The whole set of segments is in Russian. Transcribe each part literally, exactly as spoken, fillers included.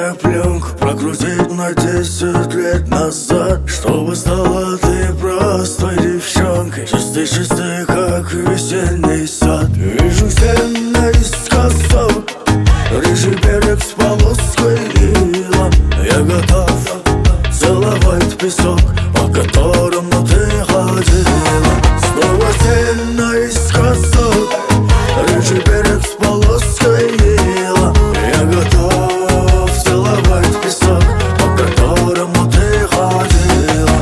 мне пленку прокрутить на десять лет назад, чтобы стала ты простой девчонкой, чистый-чистый, как весенний сад. Вижу стены наискосок, рыжий берег с полоской ила. Я готов целовать песок, по которому ты ходила. Снова стены наискосок, рыжий берег с полоской ила. Я готов целовать песок, по которому ты ходила.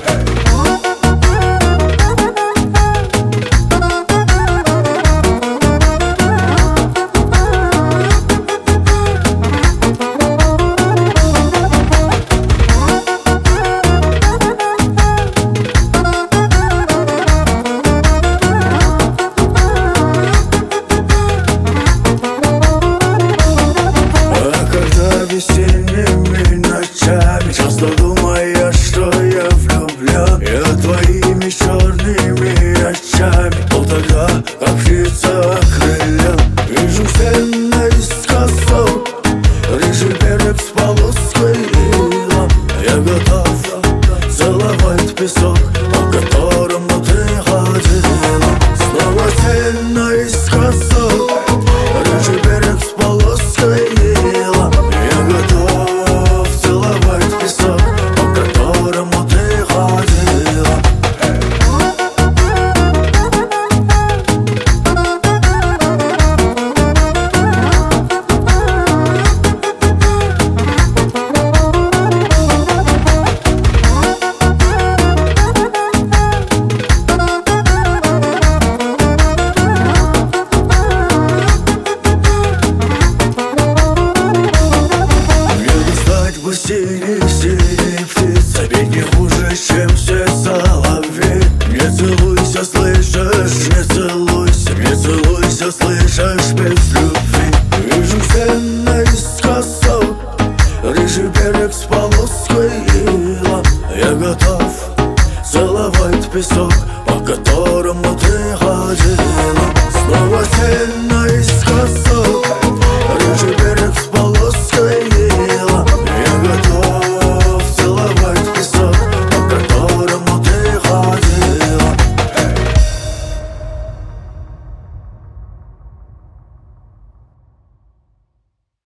Весенними ночами часто думая, что я влюблен. Я твоими черными очами был тогда, как птица окрылен. Вижу стены наискосок, рыжий берег с полоской ила. Я готов целовать песок, по которому ты ходила. Снова стены наискосок, рыжий берег с полоской ила. Готов целовать песок, по которому ты ходила. Синий-синий птица, ведь не хуже, чем все соловей. Не целуйся, слышишь, не целуйся, не целуйся, слышишь, без любви. Вижу стены наискосок, рыжий берег с полоской ила. Я готов целовать песок,